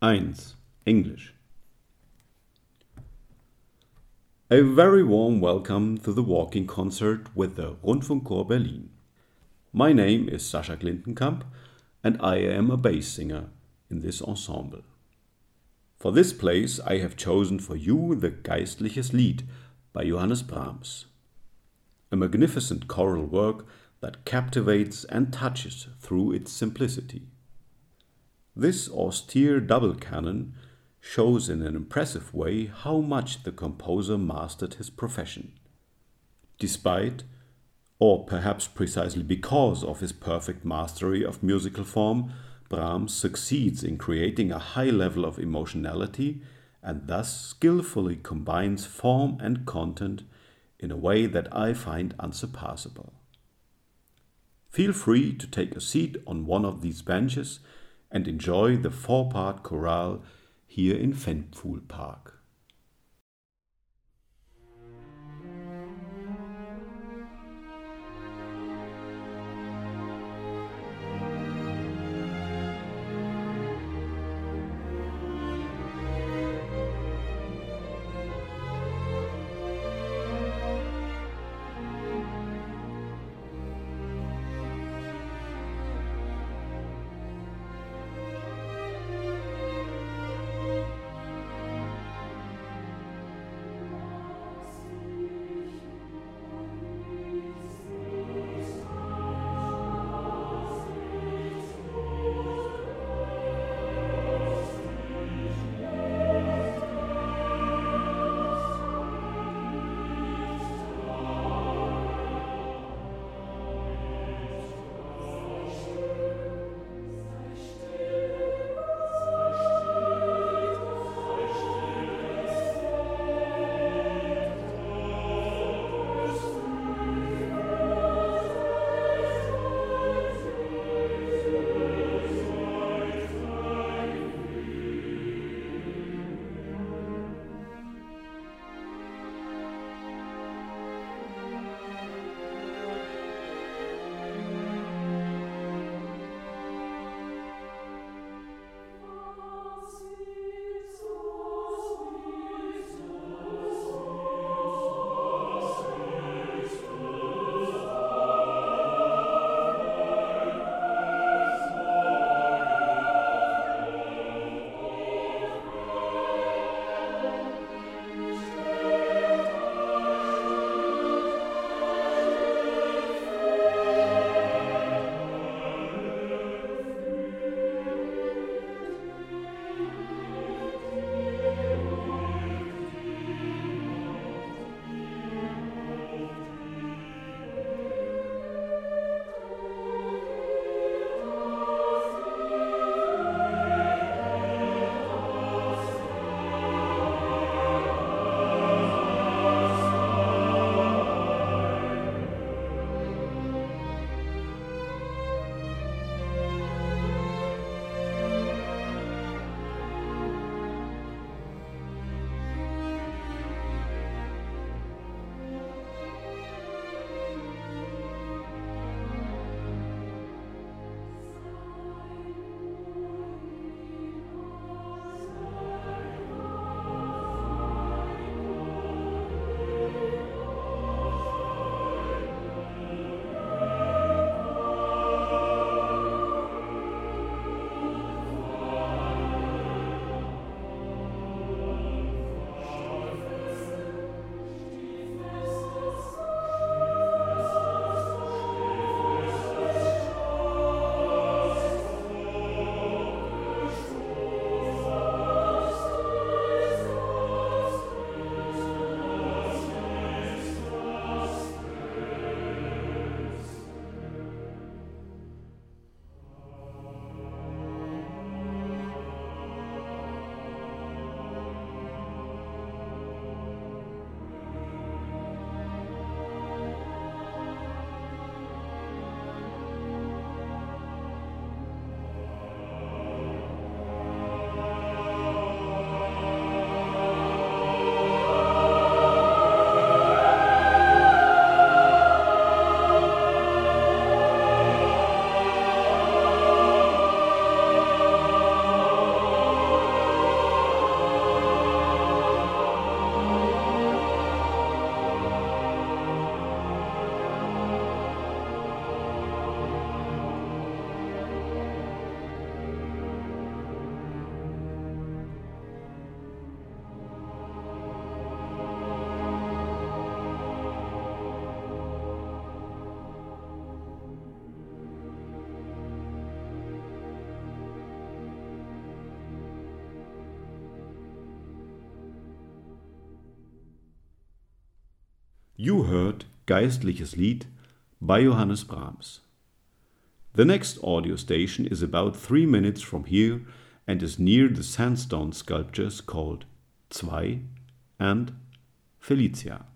1. English. A very warm welcome to the walking concert with the Rundfunkchor Berlin. My name is Sascha Glintenkamp and I am a bass singer in this ensemble. For this place I have chosen for you the Geistliches Lied by Johannes Brahms, a magnificent choral work that captivates and touches through its simplicity. This austere double canon shows in an impressive way how much the composer mastered his profession. Despite, or perhaps precisely because of his perfect mastery of musical form, Brahms succeeds in creating a high level of emotionality and thus skillfully combines form and content in a way that I find unsurpassable. Feel free to take a seat on one of these benches and enjoy the four-part chorale here in Ventpfuhl Park. You heard Geistliches Lied by Johannes Brahms. The next audio station is about 3 minutes from here and is near the sandstone sculptures called Zwei and Felicia.